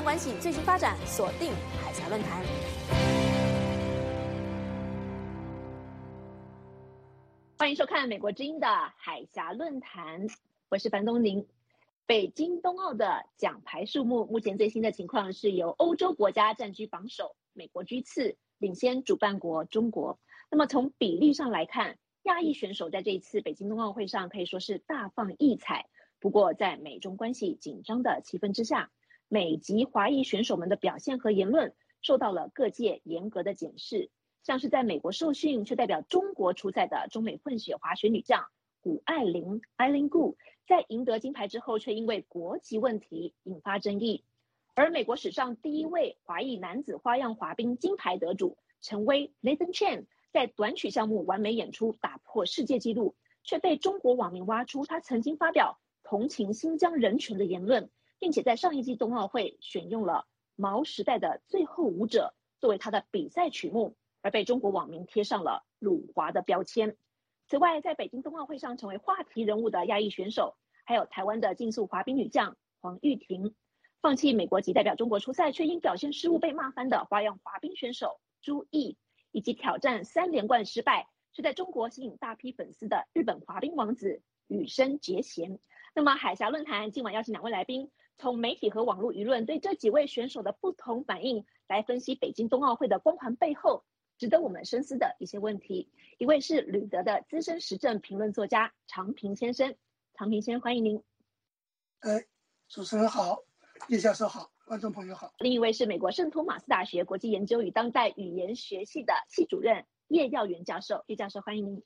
湾关系最新发展，锁定海峡论坛。欢迎收看美国之音的海峡论坛，我是樊东宁。北京冬奥的奖牌数目，目前最新的情况是由欧洲国家占据榜首，美国居次，领先主办国中国。那么从比例上来看，亚裔选手在这一次北京冬奥会上可以说是大放异彩。不过在美中关系紧张的气氛之下，美籍华裔选手们的表现和言论受到了各界严格的检视。像是在美国受训却代表中国出赛的中美混血滑雪女将谷爱凌 Eileen Gu， 在赢得金牌之后却因为国籍问题引发争议。而美国史上第一位华裔男子花样滑冰金牌得主陈威 Nathan Chen 在短曲项目完美演出打破世界纪录，却被中国网民挖出他曾经发表同情新疆人权的言论，并且在上一季冬奥会选用了毛时代的最后舞者作为他的比赛曲目，而被中国网民贴上了辱华的标签。此外，在北京冬奥会上成为话题人物的亚裔选手，还有台湾的竞速滑冰女将黄玉婷，放弃美国籍代表中国出赛却因表现失误被骂翻的花样滑冰选手朱毅，以及挑战3连冠失败却在中国吸引大批粉丝的日本滑冰王子羽生结弦。那么海峡论坛今晚邀请2位来宾，从媒体和网络舆论对这几位选手的不同反应来分析北京冬奥会的光环背后值得我们深思的一些问题。一位是旅德的资深时政评论作家常平先生，常平先生欢迎您。 主持人好，叶教授好，观众朋友好。 另一位是美国圣托马斯大学国际研究与当代语言学系的系主任叶耀元教授，叶教授欢迎您。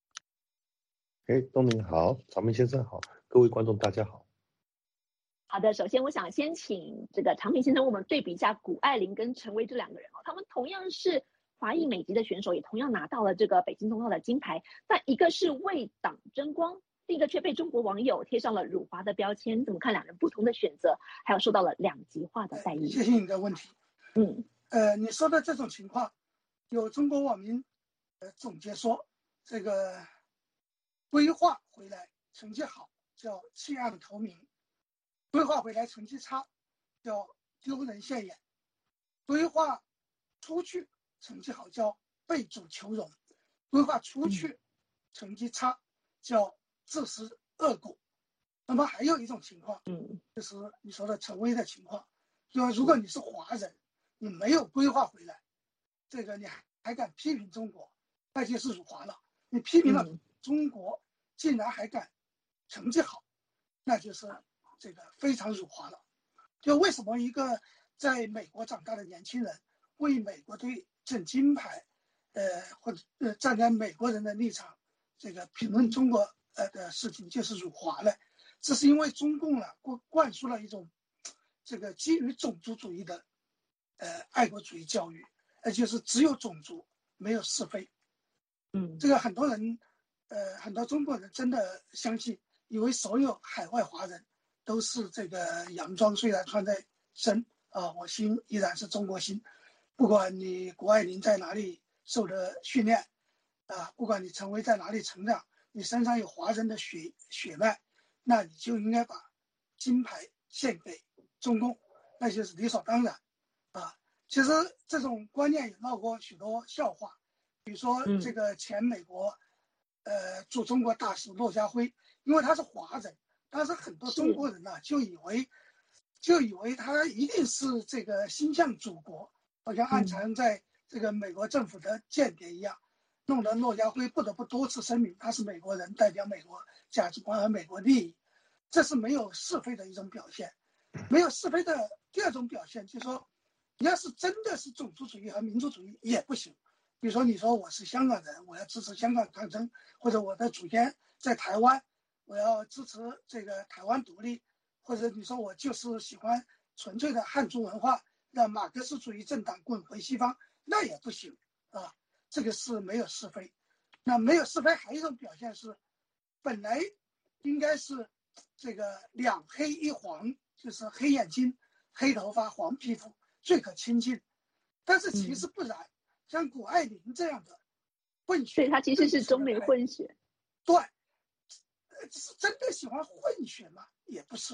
东宁好，常平先生好，各位观众大家好。 好的，首先我想先请这个常平先生我们对比一下谷爱凌跟陈威这2个人，他们同样是华裔美籍的选手，也同样拿到了这个北京冬奥的金牌，但一个是为党争光，另一个却被中国网友贴上了辱华的标签，怎么看2人不同的选择，还有受到了两极化的待遇？ 谢谢你的问题。你说的这种情况，有中国网民总结说，这个规划回来成绩好叫弃暗投明，规划回来成绩差叫丢人现眼，规划出去成绩好叫被主求荣，规划出去成绩差叫自食恶果。那么还有一种情况，就是你说的陈威的情况，就如果你是华人，你没有规划回来，这个你还敢批评中国，那就是辱华了。你批评了中国，竟然还敢成绩好，那就是这个非常辱华了。就为什么一个在美国长大的年轻人为美国队挣金牌，或者站在美国人的立场，这个评论中国的事情就是辱华了。这是因为中共灌输了一种这个基于种族主义的爱国主义教育，就是只有种族没有是非。这个很多人很多中国人真的相信，以为所有海外华人都是这个洋装虽然穿在身我心依然是中国心。不管你谷爱凌在哪里受的训练不管你成为在哪里成长，你身上有华人的血脉，那你就应该把金牌献给中共，那就是理所当然其实这种观念也闹过许多笑话，比如说这个前美国驻中国大使骆家辉，因为他是华人，但是很多中国人就以为他一定是这个心向祖国，好像暗藏在这个美国政府的间谍一样，弄得骆家辉不得不多次声明他是美国人，代表美国价值观和美国利益。这是没有是非的一种表现。没有是非的第二种表现就是说，你要是真的是种族主义和民族主义也不行。比如说你说我是香港人，我要支持香港抗争，或者我的祖先在台湾，我要支持这个台湾独立，或者你说我就是喜欢纯粹的汉族文化，让马克思主义政党滚回西方，那也不行这个是没有是非。那没有是非还有一种表现是，本来应该是这个2黑1黄，就是黑眼睛、黑头发、黄皮肤最可亲近，但是其实不然。像谷爱凌这样的混血， 对，他其实是中美混血。 对，是真的喜欢混血吗？也不是。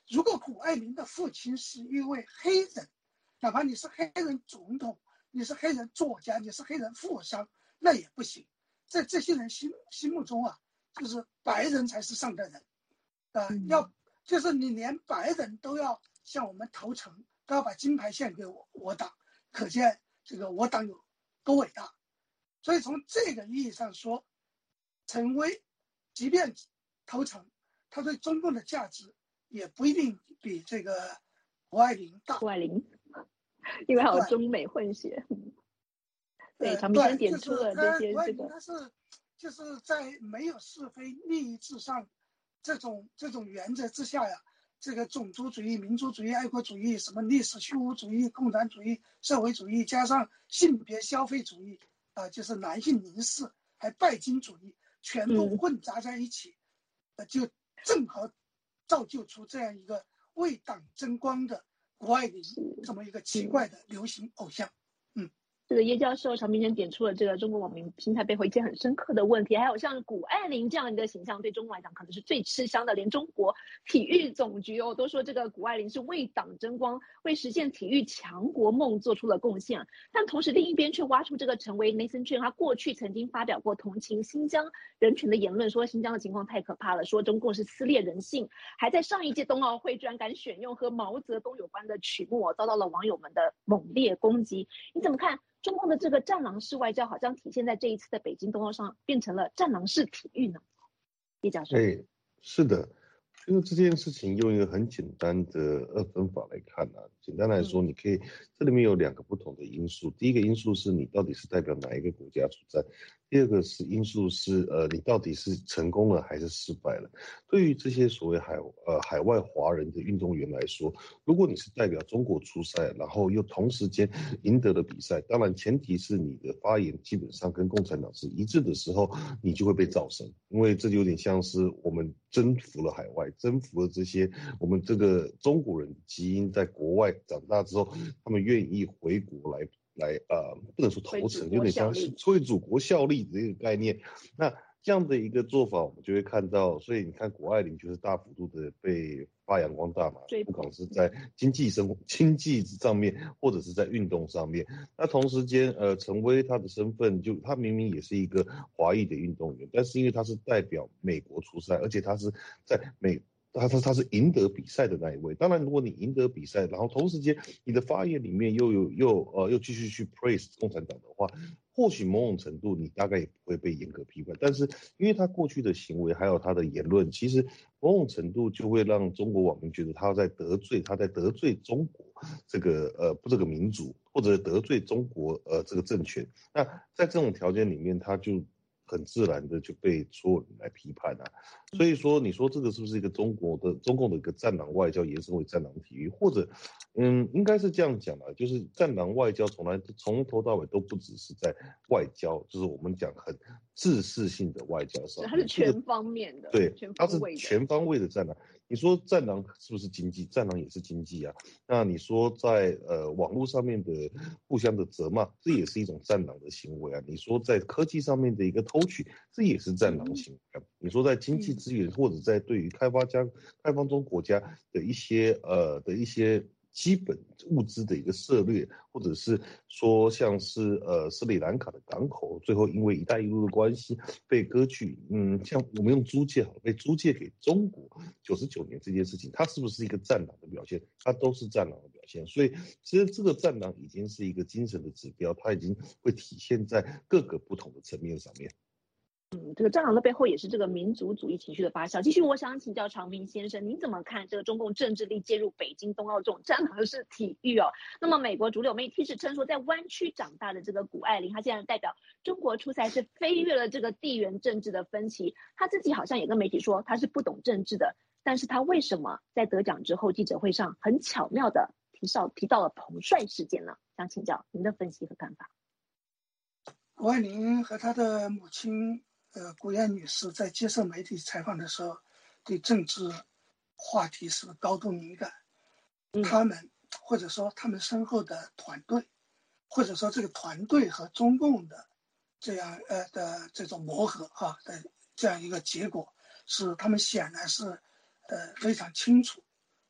如果谷爱凌的父亲是一位黑人，哪怕你是黑人总统，你是黑人作家，你是黑人富商，那也不行。在这些人心目中啊，就是白人才是上的人，就是你连白人都要向我们投诚，都要把金牌献给我党，可见这个我党有多伟大。所以从这个意义上说，陈薇即便投诚，他对中共的价值也不一定比这个谷爱凌大。 谷爱凌，因为还有中美混血。对，常明先点出了这些。 他是就是在没有是非利益至上这种原则之下呀，这个种族主义、民族主义、爱国主义、什么历史虚无主义、共产主义、社会主义，加上性别消费主义就是男性凝视，还拜金主义，全部混杂在一起，就正好造就出这样一个为党争光的谷爱凌这么一个奇怪的流行偶像。 这个叶教授常明先点出了这个中国网民心态背后一件很深刻的问题，还有像谷爱凌这样一个形象对中国来讲可能是最吃香的，连中国体育总局都说这个谷爱凌是为党争光，为实现体育强国梦做出了贡献。但同时另一边却挖出这个陈薇 Nathan Chen， 他过去曾经发表过同情新疆人权的言论，说新疆的情况太可怕了，说中共是撕裂人性，还在上一届冬奥会居然敢选用和毛泽东有关的曲目遭到了网友们的猛烈攻击。你怎么看中共的这个战狼式外交好像体现在这一次的北京冬奥上，变成了战狼式体育呢？叶教授。 是的，因为这件事情用一个很简单的二分法来看简单来说，你可以这里面有两个不同的因素。第一个因素是你到底是代表哪一个国家出战，第二个因素是你到底是成功了还是失败了。对于这些所谓海外华人的运动员来说，如果你是代表中国出赛，然后又同时间赢得了比赛，当然前提是你的发言基本上跟共产党是一致的时候，你就会被造神。因为这有点像是我们征服了海外，征服了这些我们这个中国人基因在国外长大之后，他们愿意回国来不能说投诚，有点像为祖国效力的这个概念。那这样的一个做法，我们就会看到，所以你看谷爱凌就是大幅度的被发扬光大嘛，不管是在经济上面，或者是在运动上面。那同时间，陈薇她的身份她明明也是一个华裔的运动员，但是因为她是代表美国出赛，而且她是在他是赢得比赛的那一位。当然，如果你赢得比赛，然后同时间你的发言里面又继续去 praise 共产党的话，或许某种程度你大概也不会被严格批判。但是因为他过去的行为还有他的言论，其实某种程度就会让中国网民觉得他在得罪中国这个民族，或者得罪中国这个政权。那在这种条件里面，他就很自然的就被所有人来批判所以说你说这个是不是一个中共的一个战狼外交延伸为战狼体育，或者应该是这样讲就是战狼外交从头到尾都不只是在外交，就是我们讲很制式性的外交上面， 它是全方面的， 对，它是全方位的战狼。你说战狼是不是经济？战狼也是经济那你说在网络上面的互相的责骂，这也是一种战狼的行为你说在科技上面的一个偷取，这也是战狼行为你说在经济资源或者在对于开发中国家的一些基本物资的一个涉略，或者是说像是斯里兰卡的港口，最后因为“一带一路”的关系被割据，像我们用租界被租界给中国99年这件事情，它是不是一个战狼的表现？它都是战狼的表现。所以其实这个战狼已经是一个精神的指标，它已经会体现在各个不同的层面上面。 这个战狼的背后也是这个民族主义情绪的发酵。继续，我想请教常明先生，您怎么看这个中共政治力介入北京冬奥这种战狼式体育那么美国主流媒体是称说，在湾区长大的这个谷爱凌，她现在代表中国出赛是飞跃了这个地缘政治的分歧。她自己好像也跟媒体说，她是不懂政治的，但是她为什么在得奖之后记者会上很巧妙的提到了彭帅事件呢？想请教您的分析和看法。 谷爱凌和她的母亲谷燕女士在接受媒体采访的时候，对政治话题是高度敏感。他们或者说他们身后的团队，或者说这个团队和中共的这样的这种磨合的这样一个结果，是他们显然是非常清楚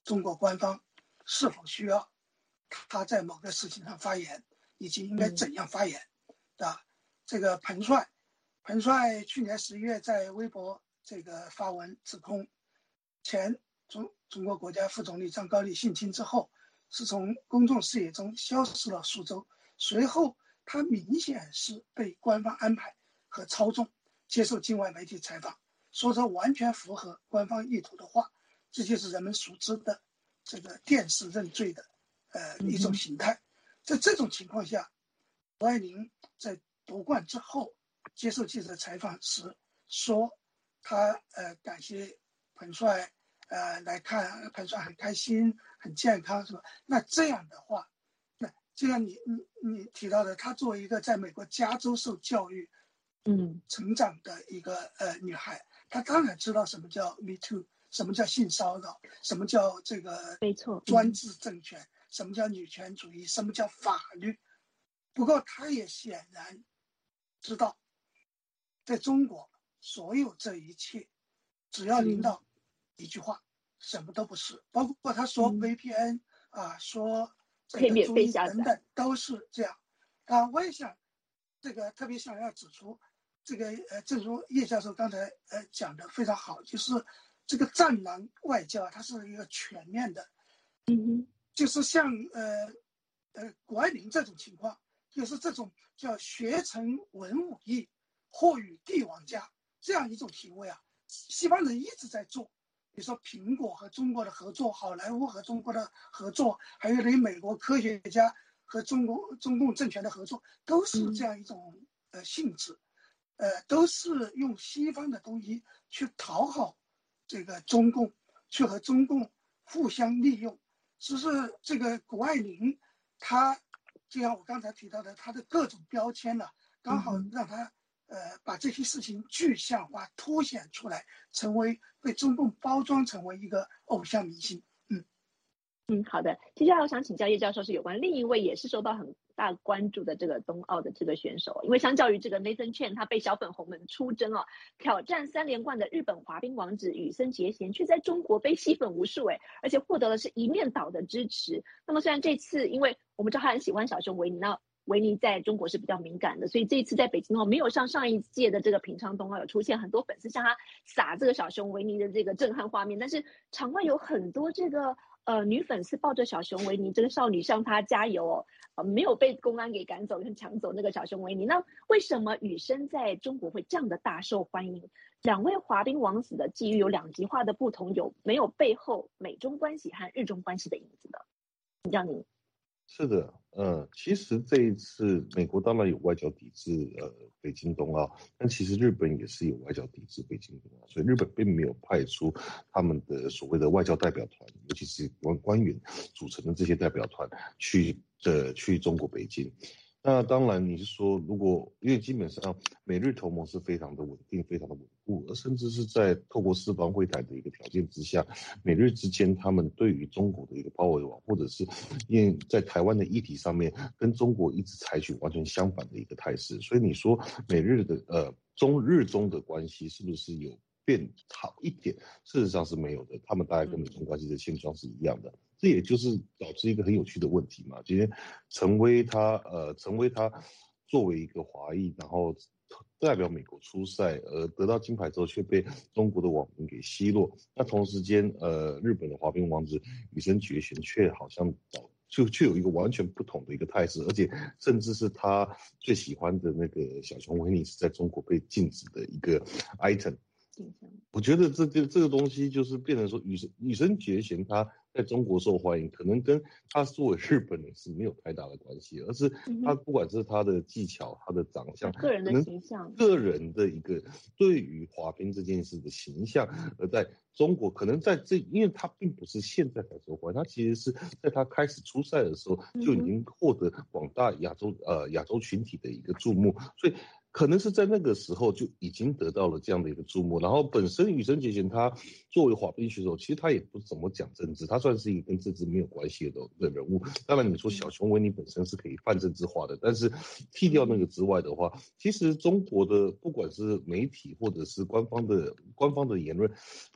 中国官方是否需要他在某个事情上发言，以及应该怎样发言。这个彭帅去年11月在微博这个发文指控前中国国家副总理张高丽性侵之后，是从公众视野中消失了数周，随后他明显是被官方安排和操纵，接受境外媒体采访，说着完全符合官方意图的话，这就是人们熟知的这个电视认罪的一种形态。在这种情况下，谷爱凌在夺冠之后接受记者采访时说，他感谢彭帅，来看彭帅很开心很健康，是吧？那这样的话，那就像你提到的，她作为一个在美国加州受教育成长的一个女孩，她当然知道什么叫 Me Too， 什么叫性骚扰，什么叫这个专制政权，什么叫女权主义，什么叫法律。不过她也显然知道，在中国所有这一切只要临到一句话，什么都不是。包括他说 VPN 说这个注意等等，都是这样。我也想这个特别想要指出，这个正如叶教授刚才讲的非常好，就是这个战狼外交它是一个全面的，就是像谷爱凌这种情况，就是这种叫学成文武艺，或与帝王家这样一种行为西方人一直在做。比如说苹果和中国的合作，好莱坞和中国的合作，还有美国科学家和中共政权的合作，都是这样一种性质，都是用西方的东西去讨好这个中共，去和中共互相利用。只是这个谷爱凌，她就像我刚才提到的，她的各种标签刚好让她把这些事情具象化凸显出来，成为被中共包装成为一个偶像明星。 好的。接下来我想请教叶教授是有关另一位也是受到很大关注的这个冬奥的这个选手，因为相较于这个 Nathan Chen 他被小粉红们出征挑战3连冠的日本滑冰王子羽生结弦，却在中国被吸粉无数而且获得的是一面倒的支持。那么虽然这次因为我们知道他很喜欢小熊维尼，那维尼在中国是比较敏感的，所以这一次在北京没有像上一届的这个平昌冬奥有出现很多粉丝向他撒这个小熊维尼的这个震撼画面，但是场外有很多这个女粉丝抱着小熊维尼这个少女向她加油没有被公安给赶走跟抢走那个小熊维尼。那为什么羽生在中国会这样的大受欢迎？两位滑冰王子的际遇有两极化的不同，有没有背后美中关系和日中关系的影子呢？请教您。 是的，其实这一次美国当然有外交抵制北京冬奥，但其实日本也是有外交抵制北京冬奥，所以日本并没有派出他们的所谓的外交代表团，尤其是官员组成的这些代表团去中国北京。那当然你是说，因为基本上美日同盟是非常的稳定，非常的稳固，而甚至是在透过四方会谈的一个条件之下，美日之间他们对于中国的一个包围网，或者是因为在台湾的议题上面跟中国一直采取完全相反的一个态势，所以你说美日的日中的关系是不是有变好一点？事实上是没有的，他们大概跟美中关系的现状是一样的。这也就是导致一个很有趣的问题嘛。今天陈薇他作为一个华裔，然后代表美国出赛，得到金牌之后却被中国的网民给奚落。那同时间，日本的滑冰王子羽生结弦却好像却有一个完全不同的一个态势，而且甚至是他最喜欢的那个小熊维尼是在中国被禁止的一个 item。我觉得这个东西就是变成说羽生结弦他在中国受欢迎，可能跟他作为日本人是没有太大的关系，而是他不管是他的技巧、他的长相、 个人的形象、 个人的一个对于滑冰这件事的形象，而在中国可能因为他并不是现在才受欢迎，他其实是在他开始出赛的时候就已经获得广大亚洲群体的一个注目，所以可能是在那个时候就已经得到了这样的一个注目。然后本身羽生结弦他作为滑冰选手，其实他也不怎么讲政治，他算是一个跟政治没有关系的人物。当然你说小熊维尼本身是可以泛政治化的，但是剔掉那个之外的话，其实中国的不管是媒体或者是官方的言论，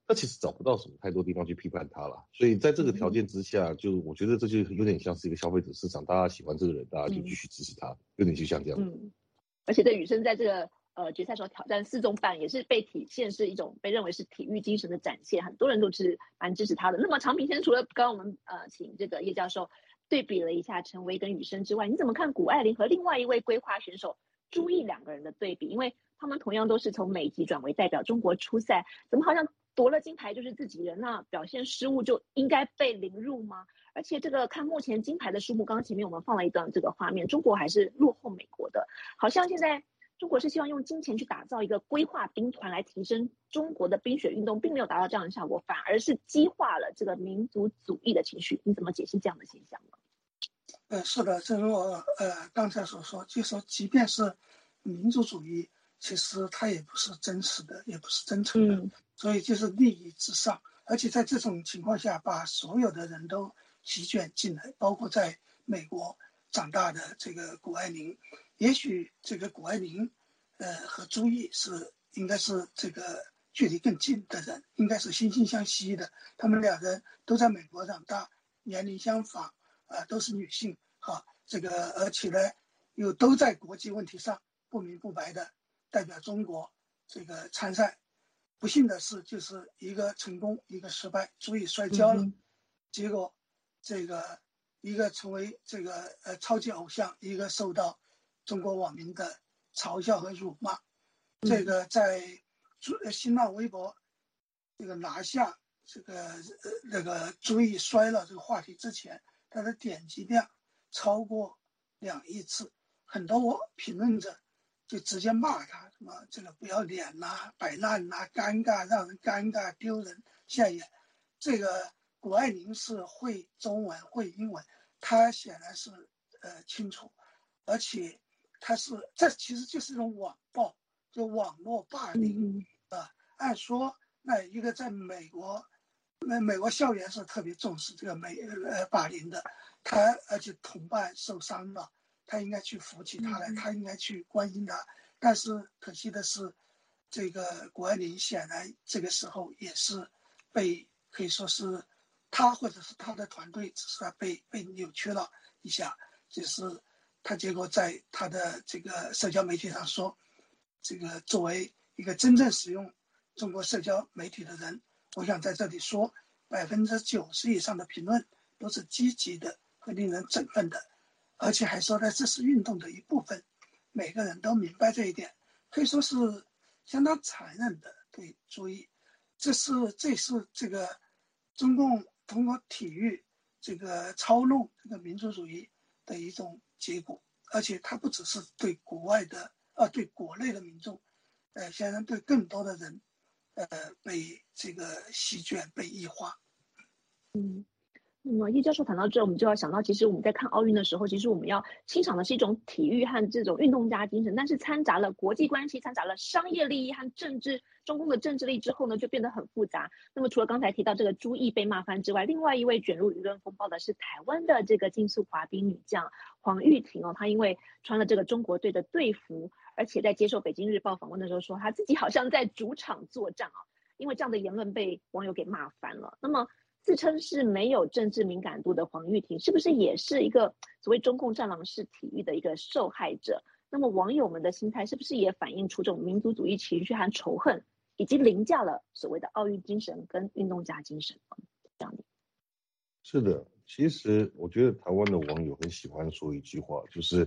那其实找不到什么太多地方去批判他了。所以在这个条件之下，就我觉得这就有点像是一个消费者市场，大家喜欢这个人，大家就继续支持他，有点就像这样。 而且对羽生在这个决赛时候挑战4中半，也是被体现是一种被认为是体育精神的展现，很多人都是蛮支持他的。那么长平先除了刚刚我们请这个叶教授对比了一下陈维跟羽生之外，你怎么看谷爱凌和另外一位归化选手朱毅2个人的对比？因为他们同样都是从美籍转为代表中国出赛，怎么好像夺了金牌就是自己人，那表现失误就应该被凌辱吗？而且这个看目前金牌的数目，刚刚前面我们放了一段这个画面，中国还是落后美国的，好像现在中国是希望用金钱去打造一个归化兵团来提升中国的冰雪运动，并没有达到这样的效果，反而是激化了这个民族主义的情绪。你怎么解析这样的现象呢？ 是的，正如我刚才所说，就说即便是民族主义，其实它也不是真实的，也不是真诚的，所以就是利益至上。而且在这种情况下，把所有的人都席卷进来，包括在美国长大的这个谷爱凌，也许这个谷爱凌，和朱毅应该是这个距离更近的人，应该是惺惺相惜的。他们2人都在美国长大，年龄相仿，都是女性，这个而且呢，又都在国际问题上不明不白的代表中国这个参赛。不幸的是，就是一个成功，一个失败。朱毅摔跤了，结果这个一个成为这个超级偶像，一个受到中国网民的嘲笑和辱骂。这个在新浪微博这个拿下这个那个朱毅摔了这个话题之前，他的点击量超过2亿次，很多评论者就直接骂他什么这个不要脸呐、摆烂呐、尴尬，让人尴尬丢人现眼。这个谷爱凌是会中文会英文，他显然是清楚，而且这其实就是一种网暴，就网络霸凌按说那一个在美国校园是特别重视这个霸凌的，而且同伴受伤了，他应该去扶起他来，他应该去关心他。但是可惜的是，这个谷爱凌显然这个时候也是可以说是他或者是他的团队只是被扭曲了一下，就是他结果在他的这个社交媒体上说，这个作为一个真正使用中国社交媒体的人，我想在这里说，90%以上的评论都是积极的和令人振奋的，而且还说呢这是运动的一部分，每个人都明白这一点，可以说是相当残忍的对朱毅。这是这个中共通过体育这个操弄这个民族主义的一种结果，而且它不只是对对国内的民众，显然对更多的人，被这个席卷被异化。 那么叶教授谈到这，我们就要想到，其实我们在看奥运的时候，其实我们要欣赏的是一种体育和这种运动家精神，但是掺杂了国际关系、掺杂了商业利益和政治，中共的政治力之后呢，就变得很复杂。那么除了刚才提到这个朱毅被骂翻之外，另外一位卷入舆论风暴的是台湾的这个竞速滑冰女将黄玉婷她因为穿了这个中国队的队服，而且在接受北京日报访问的时候说，她自己好像在主场作战因为这样的言论被网友给骂翻了。那么自称是没有政治敏感度的黄玉婷，是不是也是一个所谓中共战狼式体育的一个受害者？那么网友们的心态是不是也反映出这种民族主义情绪和仇恨，以及凌驾了所谓的奥运精神跟运动家精神？这样的。 是的，其实我觉得台湾的网友很喜欢说一句话，就是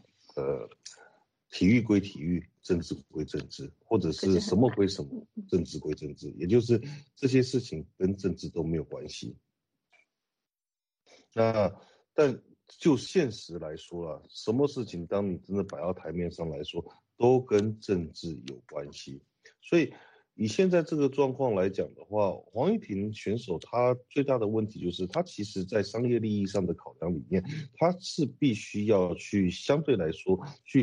体育归体育，政治归政治，或者是什么归什么，政治归政治，也就是这些事情跟政治都没有关系。但就现实来说什么事情当你真的摆到台面上来说，都跟政治有关系。所以以现在这个状况来讲的话，黄玉婷选手他最大的问题就是他其实在商业利益上的考量里面，他是必须要去相对来说去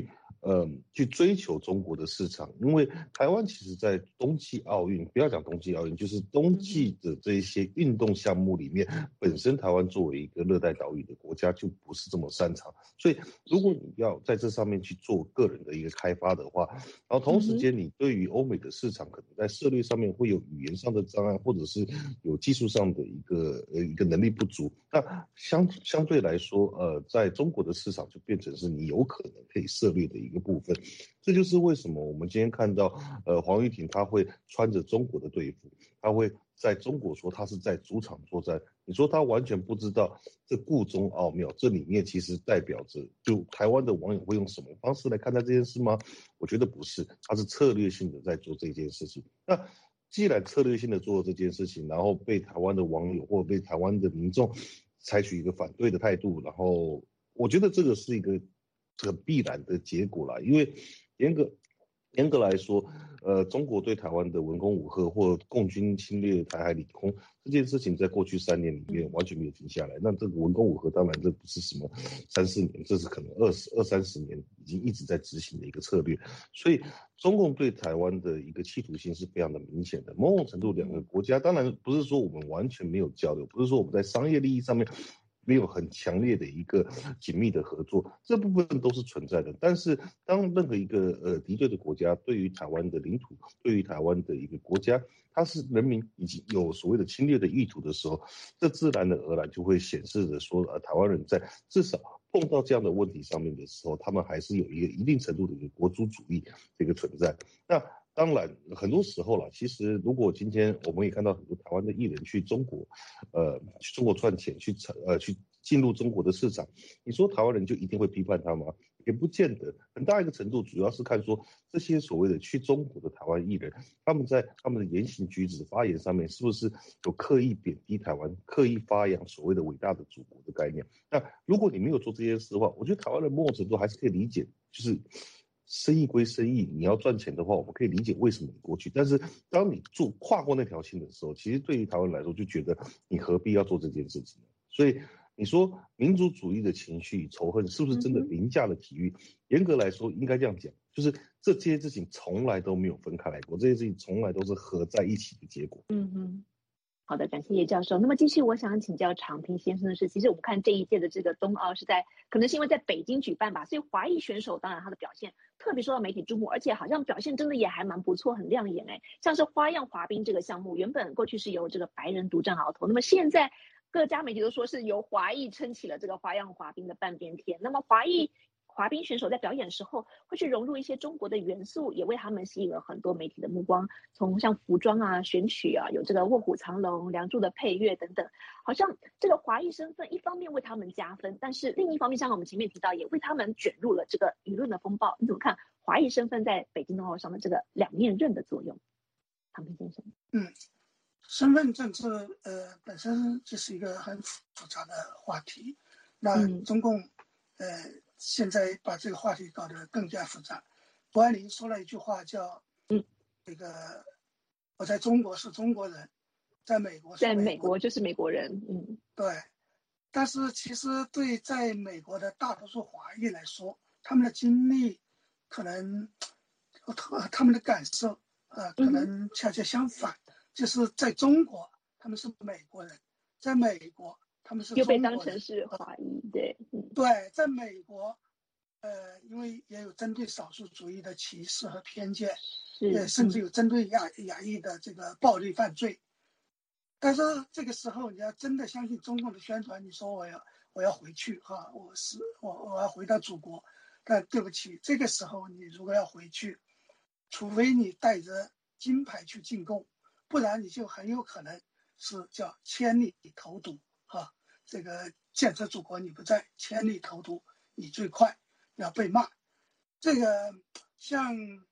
去追求中国的市场，因为台湾其实在冬季奥运，不要讲冬季奥运，就是冬季的这一些运动项目里面，本身台湾作为一个热带岛屿的国家就不是这么擅长，所以如果你要在这上面去做个人的一个开发的话，然后同时间你对于欧美的市场可能在策略上面会有语言上的障碍，或者是有技术上的一个能力不足，那相对来说，在中国的市场就变成是你有可能可以涉猎的一个部分，这就是为什么我们今天看到，黄玉婷她会穿着中国的队服，她会在中国说她是在主场作战。你说她完全不知道这故中奥妙，这里面其实代表着就台湾的网友会用什么方式来看待这件事吗？我觉得不是，她是策略性的在做这件事情。那既然策略性的做这件事情，然后被台湾的网友或被台湾的民众采取一个反对的态度，然后我觉得这个是一个必然的结果啦，因为严格来说，中国对台湾的文攻武吓或共军侵略台海领空这件事情，在过去3年里面完全没有停下来。那这个文攻武吓，当然这不是什么3、4年，这是可能20-30年已经一直在执行的一个策略。所以，中共对台湾的一个企图心是非常的明显的。某种程度，两个国家当然不是说我们完全没有交流，不是说我们在商业利益上面没有很强烈的一个紧密的合作，这部分都是存在的。但是当任何一个敌对的国家对于台湾的领土，对于台湾的一个国家，它是人民已经有所谓的侵略的意图的时候，这自然而然就会显示着说，台湾人在至少碰到这样的问题上面的时候，他们还是有一个一定程度的一个国族主义这个存在。那当然，很多时候啦，其实如果今天我们也看到很多台湾的艺人去中国，去中国赚钱，去进入中国的市场，你说台湾人就一定会批判他吗？也不见得。很大一个程度主要是看说这些所谓的去中国的台湾艺人，他们在他们的言行举止、发言上面是不是有刻意贬低台湾，刻意发扬所谓的伟大的祖国的概念？那如果你没有做这件事的话，我觉得台湾人某种程度还是可以理解，就是生意归生意，你要赚钱的话，我们可以理解为什么你过去。但是当你跨过那条线的时候，其实对于台湾来说，就觉得你何必要做这件事情呢？所以你说民族主义的情绪、仇恨是不是真的凌驾了体育？严格来说，应该这样讲，就是这些事情从来都没有分开来过，这些事情从来都是合在一起的结果。 好的，感谢叶教授。那么继续，我想请教常平先生的是，其实我们看这一届的这个冬奥是可能是因为在北京举办吧，所以华裔选手当然他的表现特别受到媒体注目，而且好像表现真的也还蛮不错，很亮眼哎。像是花样滑冰这个项目，原本过去是由这个白人独占鳌头，那么现在各家媒体都说是由华裔撑起了这个花样滑冰的半边天。那么华裔滑冰选手在表演的时候会去融入一些中国的元素，也为他们吸引了很多媒体的目光。从像服装啊、选曲啊，有这个卧虎藏龙、梁祝的配乐等等，好像这个华裔身份一方面为他们加分，但是另一方面，像我们前面提到，也为他们卷入了这个舆论的风暴。你怎么看华裔身份在北京冬奥上的这个两面刃的作用？唐平先生。 身份政治本身就是一个很复杂的话题。那中共现在把这个话题搞得更加复杂。谷爱凌说了一句话叫这个我在中国是中国人，在美国在美国就是美国人。 对。但是其实对在美国的大多数华裔来说，他们的经历可能他们的感受可能恰恰相反，就是在中国他们是美国人，在美国他们是中国人， 又被当成是华裔。对， 在美国因为也有针对少数族裔的歧视和偏见，甚至有针对亚裔的这个暴力犯罪。但是这个时候你要真的相信中共的宣传，你说我要回去我要回到祖国，但对不起，这个时候你如果要回去，除非你带着金牌去进贡，不然你就很有可能是叫千里投毒这个建设祖国你不在，千里投毒你最快，要被骂。这个像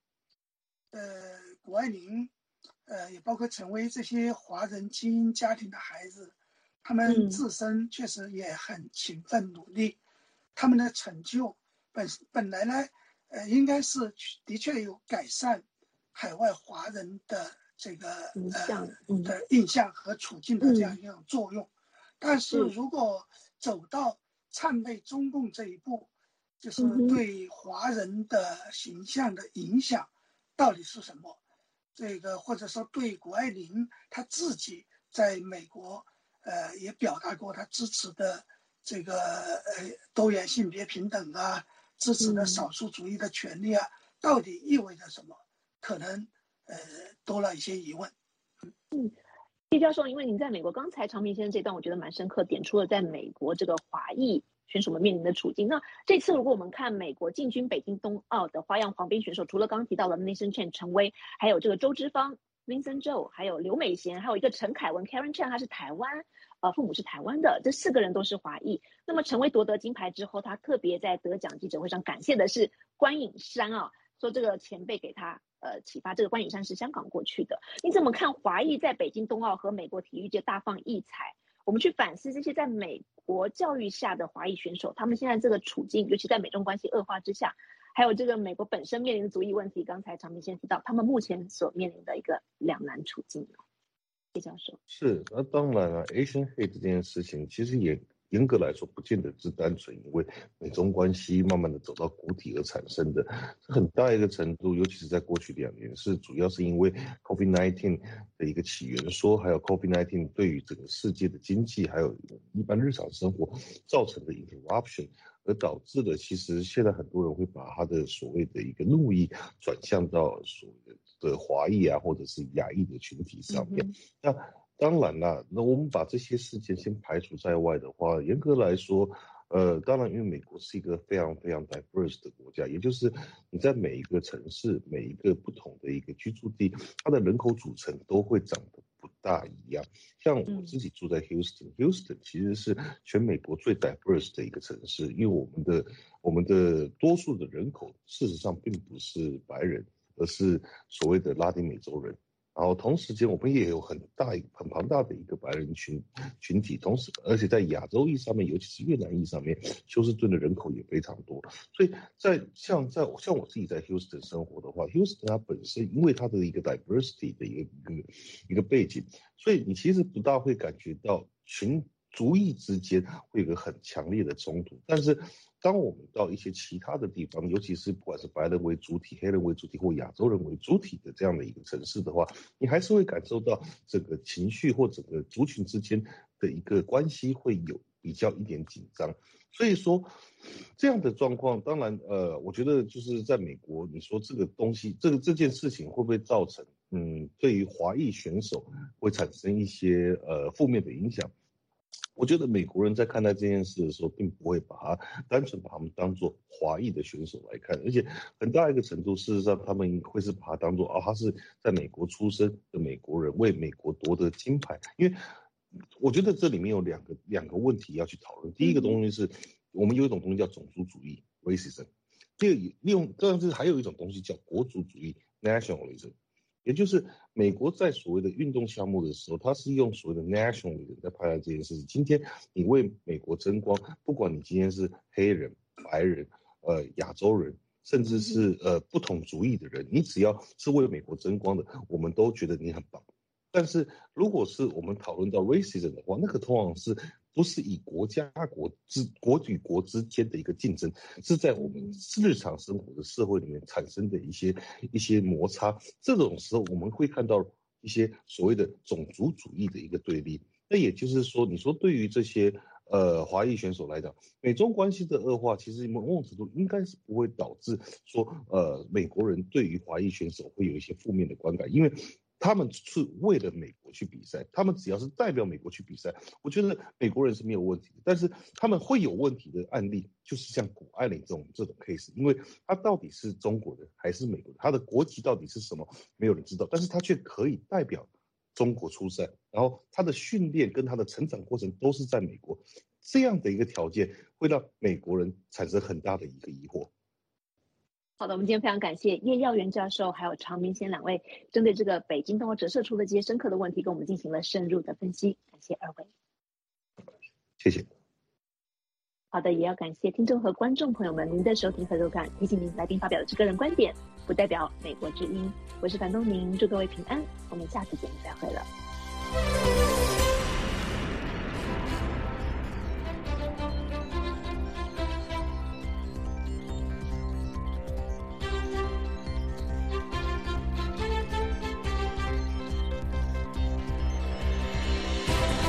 谷爱凌也包括陈薇这些华人精英家庭的孩子，他们自身确实也很勤奋努力，他们的成就本来呢应该是的确有改善海外华人的这个的印象和处境的这样一种作用。但是如果走到谄媚中共这一步， 就是对华人的形象的影响到底是什么？这个或者说对谷爱凌她自己在美国，也表达过她支持的这个多元性别平等啊，支持的少数族裔的权利啊，到底意味着什么？可能多了一些疑问。 叶教授，因为您在美国，刚才长平先生这段我觉得蛮深刻，点出了在美国这个华裔选手们面临的处境。那这次如果我们看美国进军北京冬奥的花样滑冰选手，除了刚提到的 Nathan Chen 陈威，还有这个周之芳 Vincent Zhou， 还有刘美贤，还有一个陈凯文 Karen Chen， 他是台湾，父母是台湾的，这4个人都是华裔。那么陈威夺得金牌之后，他特别在得奖记者会上感谢的是关颖珊啊，说这个前辈给他启发。这个关颖珊是香港过去的，你怎么看华裔在北京冬奥和美国体育界大放异彩？我们去反思这些在美国教育下的华裔选手，他们现在这个处境，尤其在美中关系恶化之下，还有这个美国本身面临的族裔问题，刚才长平先提到他们目前所面临的一个两难处境。叶教授， 是，那当然了，Asian Hate 这件事情其实也严格来说不见得是单纯因为美中关系慢慢的走到谷底而产生的，很大一个程度，尤其是在过去2年，是主要是因为 COVID-19 的一个起源说，还有 COVID-19 对于整个世界的经济还有一般日常生活造成的 interruption， 而导致的其实现在很多人会把他的所谓的一个怒意转向到所谓的华裔啊或者是亚裔的群体上面。那当然啦，那我们把这些事件先排除在外的话，严格来说，当然因为美国是一个非常非常 diverse 的国家，也就是你在每一个城市、每一个不同的一个居住地，它的人口组成都会长得不大一样。像我自己住在 Houston 其实是全美国最 diverse 的一个城市，因为我们的多数的人口事实上并不是白人，而是所谓的拉丁美洲人。然后同时间我们也有很庞大的一个白人群体，同时而且在亚洲裔上面，尤其是越南裔上面，休斯顿的人口也非常多。所以像我自己在 Houston 生活的话， Houston 它本身因为它的一个 diversity 的一个背景，所以你其实不大会感觉到族裔之间会有一个很强烈的冲突。但是当我们到一些其他的地方，尤其是不管是白人为主体、黑人为主体或亚洲人为主体的这样的一个城市的话，你还是会感受到这个情绪或整个族群之间的一个关系会有比较一点紧张。所以说这样的状况，当然我觉得就是在美国，你说这个东西这件事情会不会造成对于华裔选手会产生一些负面的影响？我觉得美国人在看待这件事的时候，并不会单纯把他们当作华裔的选手来看，而且很大一个程度，事实上他们会是把他当作他是在美国出生的美国人，为美国夺得金牌。因为我觉得这里面有两个问题要去讨论。第一个东西是我们有一种东西叫种族主义 racism， 但是还有一种东西叫国族主义 nationalism。也就是美国在所谓的运动项目的时候，它是用所谓的 nationalism 在判断这件事情。今天你为美国争光，不管你今天是黑人、白人、亚洲人，甚至是不同族裔的人，你只要是为美国争光的，我们都觉得你很棒。但是如果是我们讨论到 racism 的话，那个通常是不是以国与国之间的一个竞争，是在我们日常生活的社会里面产生的一些摩擦。这种时候我们会看到一些所谓的种族主义的一个对立。那也就是说，你说对于这些华裔选手来讲，美中关系的恶化，其实某种程度应该是不会导致说美国人对于华裔选手会有一些负面的观感，因为他们是为了美国去比赛，他们只要是代表美国去比赛，我觉得美国人是没有问题的。但是他们会有问题的案例，就是像谷爱凌这种 case， 因为他到底是中国人还是美国人，他的国籍到底是什么，没有人知道，但是他却可以代表中国出赛，然后他的训练跟他的成长过程都是在美国，这样的一个条件会让美国人产生很大的一个疑惑。 好的，我们今天非常感谢叶耀元教授还有常明先两位针对这个北京冬奥折射出的这些深刻的问题跟我们进行了深入的分析，感谢二位。 谢谢。 好的，也要感谢听众和观众朋友们您的收听和收看，提醒您来宾发表的是个人观点，不代表美国之音。我是樊东宁，祝各位平安，我们下次节目再会了。